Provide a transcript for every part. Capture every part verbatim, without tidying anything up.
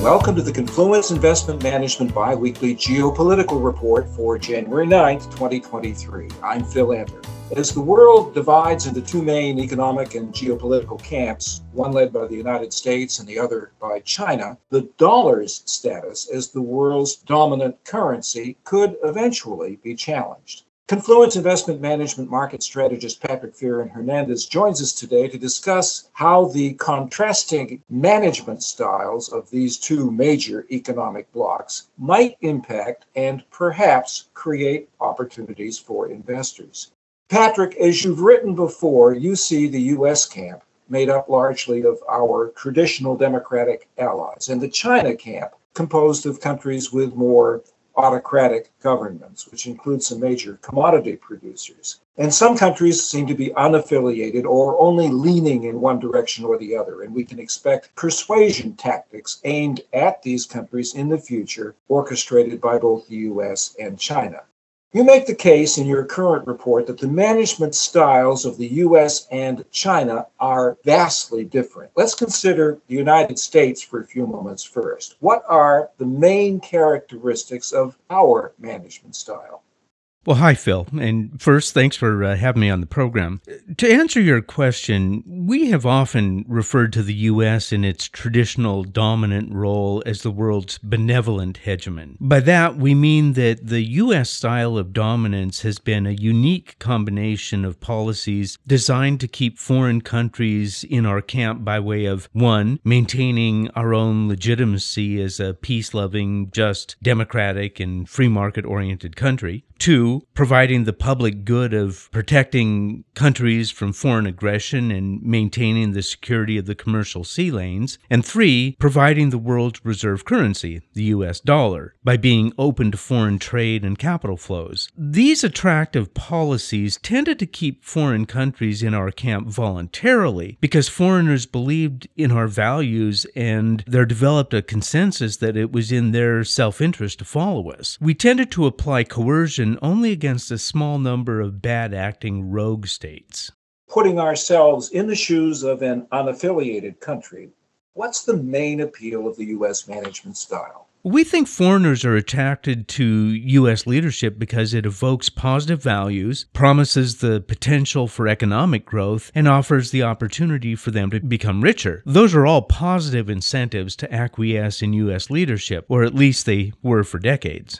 Welcome to the Confluence Investment Management Biweekly Geopolitical Report for January ninth, twenty twenty-three. I'm Phil Adler. As the world divides into two main economic and geopolitical camps, one led by the United States and the other by China, the dollar's status as the world's dominant currency could eventually be challenged. Confluence Investment Management market strategist Patrick Fearon Hernandez joins us today to discuss how the contrasting management styles of these two major economic blocs might impact and perhaps create opportunities for investors. Patrick, as you've written before, you see the U S camp made up largely of our traditional democratic allies, and the China camp composed of countries with more autocratic governments, which include some major commodity producers. And some countries seem to be unaffiliated or only leaning in one direction or the other, and we can expect persuasion tactics aimed at these countries in the future, orchestrated by both the U S and China. You make the case in your current report that the management styles of the U S and China are vastly different. Let's consider the United States for a few moments first. What are the main characteristics of our management style? Well, hi, Phil. And first, thanks for uh, having me on the program. To answer your question, we have often referred to the U S in its traditional dominant role as the world's benevolent hegemon. By that, we mean that the U S style of dominance has been a unique combination of policies designed to keep foreign countries in our camp by way of, one, maintaining our own legitimacy as a peace-loving, just, democratic, and free market-oriented country. Two, providing the public good of protecting countries from foreign aggression and maintaining the security of the commercial sea lanes. And three, providing the world's reserve currency, the U S dollar, by being open to foreign trade and capital flows. These attractive policies tended to keep foreign countries in our camp voluntarily because foreigners believed in our values and there developed a consensus that it was in their self-interest to follow us. We tended to apply coercion only against a small number of bad-acting rogue states. Putting ourselves in the shoes of an unaffiliated country, what's the main appeal of the U S management style? We think foreigners are attracted to U S leadership because it evokes positive values, promises the potential for economic growth, and offers the opportunity for them to become richer. Those are all positive incentives to acquiesce in U S leadership, or at least they were for decades.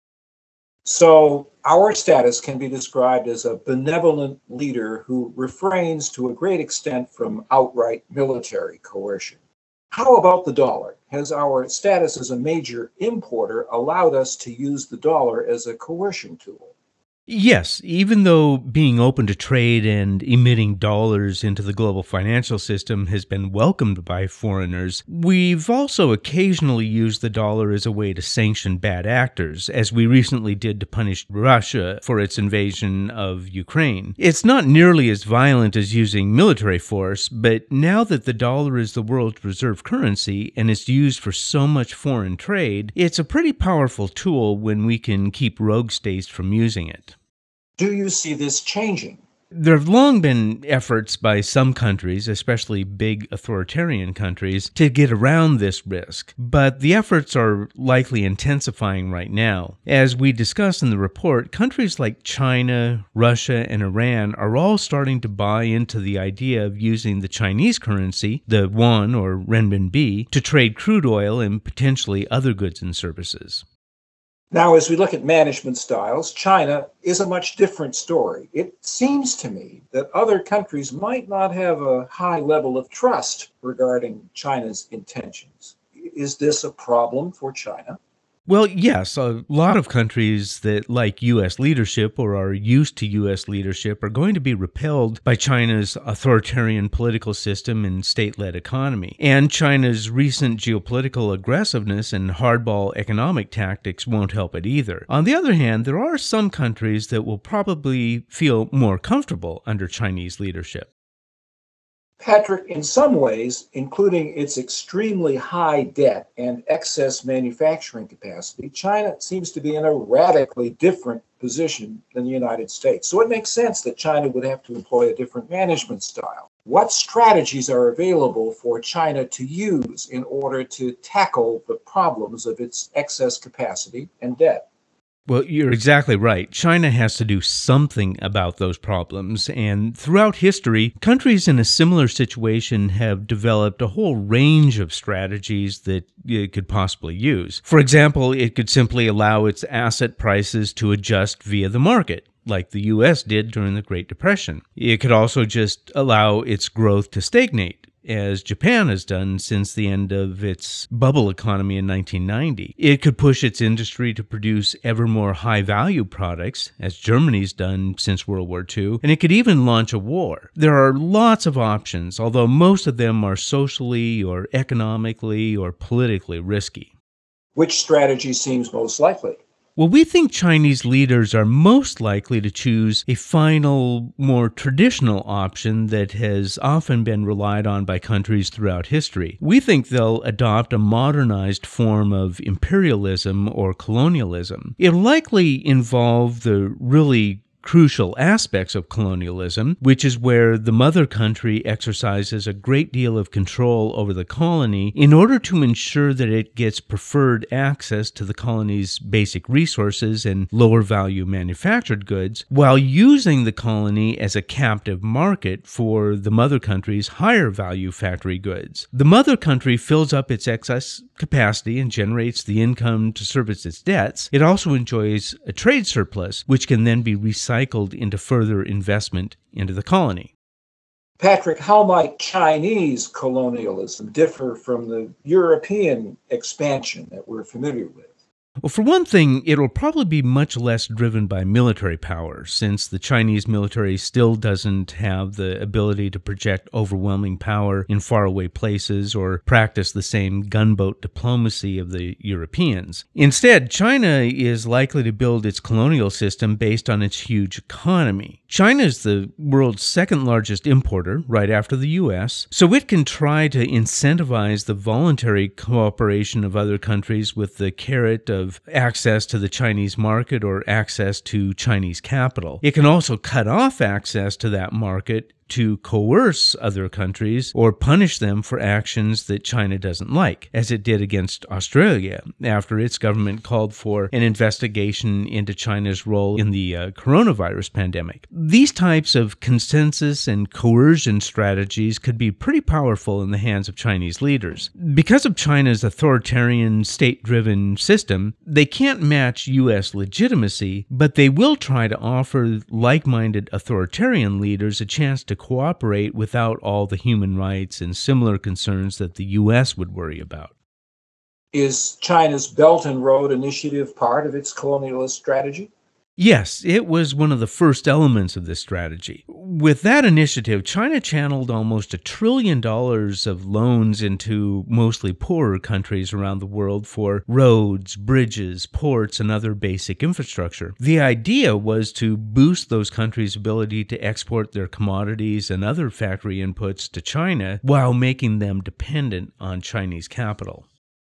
So our status can be described as a benevolent leader who refrains to a great extent from outright military coercion. How about the dollar? Has our status as a major importer allowed us to use the dollar as a coercion tool? Yes, even though being open to trade and emitting dollars into the global financial system has been welcomed by foreigners, we've also occasionally used the dollar as a way to sanction bad actors, as we recently did to punish Russia for its invasion of Ukraine. It's not nearly as violent as using military force, but now that the dollar is the world's reserve currency and is used for so much foreign trade, it's a pretty powerful tool when we can keep rogue states from using it. Do you see this changing? There have long been efforts by some countries, especially big authoritarian countries, to get around this risk, but the efforts are likely intensifying right now. As we discuss in the report, countries like China, Russia, and Iran are all starting to buy into the idea of using the Chinese currency, the yuan or renminbi, to trade crude oil and potentially other goods and services. Now, as we look at management styles, China is a much different story. It seems to me that other countries might not have a high level of trust regarding China's intentions. Is this a problem for China? Well, yes, a lot of countries that like U S leadership or are used to U S leadership are going to be repelled by China's authoritarian political system and state-led economy. And China's recent geopolitical aggressiveness and hardball economic tactics won't help it either. On the other hand, there are some countries that will probably feel more comfortable under Chinese leadership. Patrick, in some ways, including its extremely high debt and excess manufacturing capacity, China seems to be in a radically different position than the United States. So it makes sense that China would have to employ a different management style. What strategies are available for China to use in order to tackle the problems of its excess capacity and debt? Well, you're exactly right. China has to do something about those problems. And throughout history, countries in a similar situation have developed a whole range of strategies that it could possibly use. For example, it could simply allow its asset prices to adjust via the market, like the U S did during the Great Depression. It could also just allow its growth to stagnate, as Japan has done since the end of its bubble economy in nineteen ninety. It could push its industry to produce ever more high-value products, as Germany's done since World War Two, and it could even launch a war. There are lots of options, although most of them are socially or economically or politically risky. Which strategy seems most likely? Well, we think Chinese leaders are most likely to choose a final, more traditional option that has often been relied on by countries throughout history. We think they'll adopt a modernized form of imperialism or colonialism. It'll likely involve the really crucial aspects of colonialism, which is where the mother country exercises a great deal of control over the colony in order to ensure that it gets preferred access to the colony's basic resources and lower value manufactured goods, while using the colony as a captive market for the mother country's higher value factory goods. The mother country fills up its excess capacity and generates the income to service its debts. It also enjoys a trade surplus, which can then be recycled into further investment into the colony. Patrick, how might Chinese colonialism differ from the European expansion that we're familiar with? Well, for one thing, it'll probably be much less driven by military power, since the Chinese military still doesn't have the ability to project overwhelming power in faraway places or practice the same gunboat diplomacy of the Europeans. Instead, China is likely to build its colonial system based on its huge economy. China is the world's second largest importer, right after the U S, so it can try to incentivize the voluntary cooperation of other countries with the carrot of of access to the Chinese market or access to Chinese capital. It can also cut off access to that market to coerce other countries or punish them for actions that China doesn't like, as it did against Australia after its government called for an investigation into China's role in the uh, coronavirus pandemic. These types of consensus and coercion strategies could be pretty powerful in the hands of Chinese leaders. Because of China's authoritarian, state-driven system, they can't match U S legitimacy, but they will try to offer like-minded authoritarian leaders a chance to cooperate without all the human rights and similar concerns that the U S would worry about. Is China's Belt and Road Initiative part of its colonialist strategy? Yes, it was one of the first elements of this strategy. With that initiative, China channeled almost a trillion dollars of loans into mostly poorer countries around the world for roads, bridges, ports, and other basic infrastructure. The idea was to boost those countries' ability to export their commodities and other factory inputs to China while making them dependent on Chinese capital.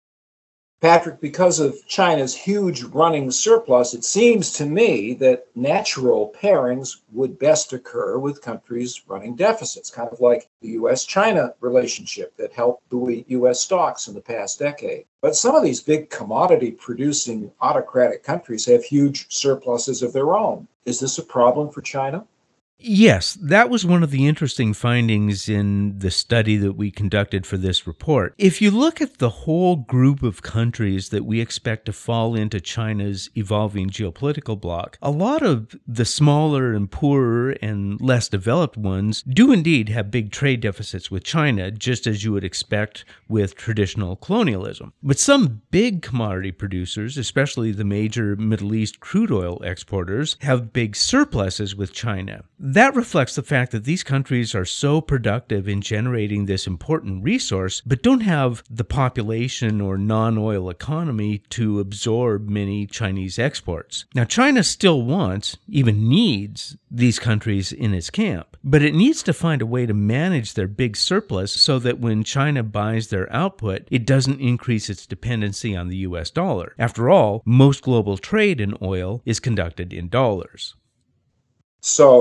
Patrick, because of China's huge running surplus, it seems to me that natural pairings would best occur with countries running deficits, kind of like the U S China relationship that helped buoy U S stocks in the past decade. But some of these big commodity-producing autocratic countries have huge surpluses of their own. Is this a problem for China? Yes, that was one of the interesting findings in the study that we conducted for this report. If you look at the whole group of countries that we expect to fall into China's evolving geopolitical bloc, a lot of the smaller and poorer and less developed ones do indeed have big trade deficits with China, just as you would expect with traditional colonialism. But some big commodity producers, especially the major Middle East crude oil exporters, have big surpluses with China. That reflects the fact that these countries are so productive in generating this important resource, but don't have the population or non-oil economy to absorb many Chinese exports. Now, China still wants, even needs, these countries in its camp, but it needs to find a way to manage their big surplus so that when China buys their output, it doesn't increase its dependency on the U S dollar. After all, most global trade in oil is conducted in dollars. So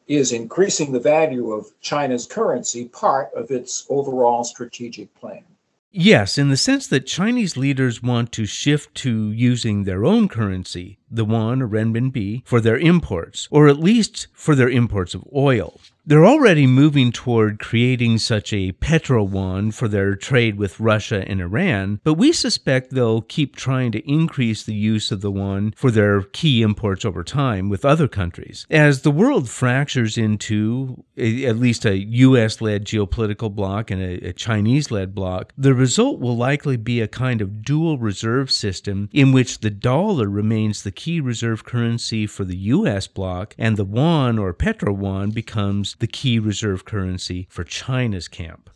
Is increasing the value of China's currency part of its overall strategic plan? Yes, in the sense that Chinese leaders want to shift to using their own currency, the yuan or renminbi, for their imports, or at least for their imports of oil. They're already moving toward creating such a petro yuan for their trade with Russia and Iran, but we suspect they'll keep trying to increase the use of the yuan for their key imports over time with other countries. As the world fractures into a, at least a U S-led geopolitical bloc and a, a Chinese-led bloc, the result will likely be a kind of dual reserve system in which the dollar remains the key reserve currency for the U S bloc and the yuan or petro yuan becomes the key reserve currency for China's camp.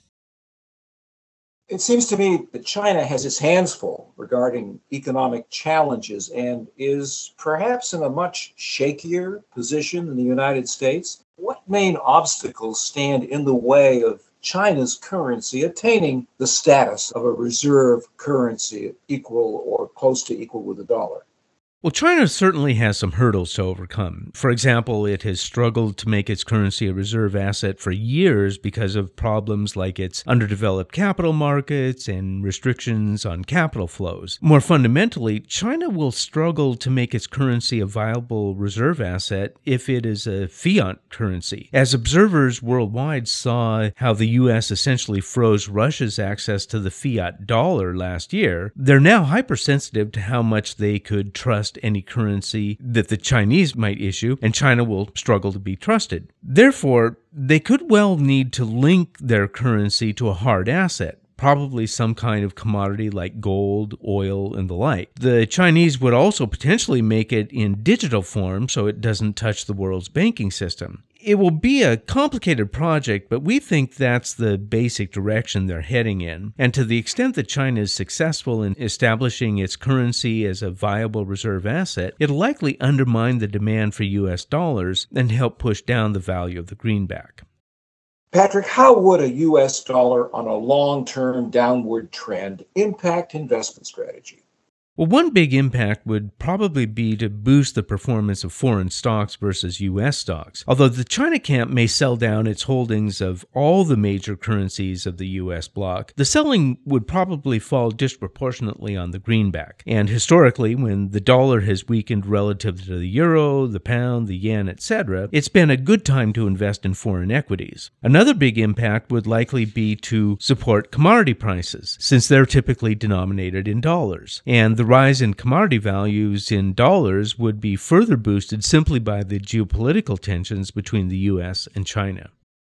It seems to me that China has its hands full regarding economic challenges and is perhaps in a much shakier position than the United States. What main obstacles stand in the way of China's currency attaining the status of a reserve currency equal or close to equal with the dollar? Well, China certainly has some hurdles to overcome. For example, it has struggled to make its currency a reserve asset for years because of problems like its underdeveloped capital markets and restrictions on capital flows. More fundamentally, China will struggle to make its currency a viable reserve asset if it is a fiat currency. As observers worldwide saw how the U S essentially froze Russia's access to the fiat dollar last year, they're now hypersensitive to how much they could trust any currency that the Chinese might issue, and China will struggle to be trusted. Therefore, they could well need to link their currency to a hard asset, probably some kind of commodity like gold, oil, and the like. The Chinese would also potentially make it in digital form so it doesn't touch the world's banking system. It will be a complicated project, but we think that's the basic direction they're heading in. And to the extent that China is successful in establishing its currency as a viable reserve asset, it'll likely undermine the demand for U S dollars and help push down the value of the greenback. Patrick, how would a U S dollar on a long-term downward trend impact investment strategy? Well, one big impact would probably be to boost the performance of foreign stocks versus U S stocks. Although the China camp may sell down its holdings of all the major currencies of the U S bloc, the selling would probably fall disproportionately on the greenback. And historically, when the dollar has weakened relative to the euro, the pound, the yen, et cetera, it's been a good time to invest in foreign equities. Another big impact would likely be to support commodity prices, since they're typically denominated in dollars. And the rise in commodity values in dollars would be further boosted simply by the geopolitical tensions between the U S and China.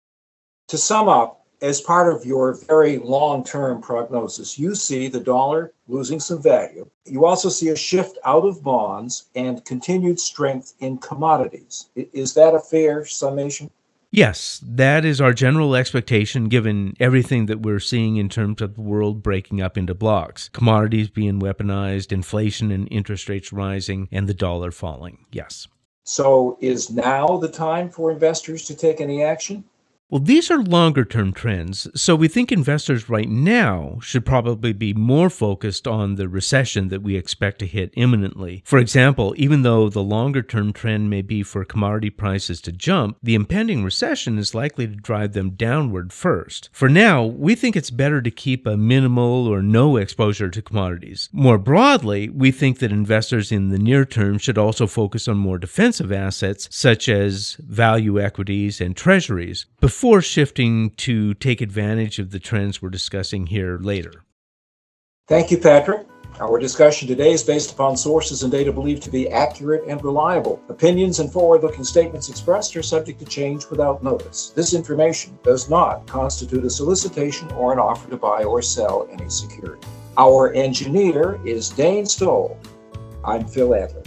To sum up, as part of your very long-term prognosis, you see the dollar losing some value. You also see a shift out of bonds and continued strength in commodities. Is that a fair summation? Yes, that is our general expectation given everything that we're seeing in terms of the world breaking up into blocks. Commodities being weaponized, inflation and interest rates rising, and the dollar falling. Yes. So is now the time for investors to take any action? Well, these are longer-term trends, so we think investors right now should probably be more focused on the recession that we expect to hit imminently. For example, even though the longer-term trend may be for commodity prices to jump, the impending recession is likely to drive them downward first. For now, we think it's better to keep a minimal or no exposure to commodities. More broadly, we think that investors in the near term should also focus on more defensive assets, such as value equities and treasuries, before before shifting to take advantage of the trends we're discussing here later. Thank you, Patrick. Our discussion today is based upon sources and data believed to be accurate and reliable. Opinions and forward-looking statements expressed are subject to change without notice. This information does not constitute a solicitation or an offer to buy or sell any security. Our engineer is Dane Stoll. I'm Phil Adler.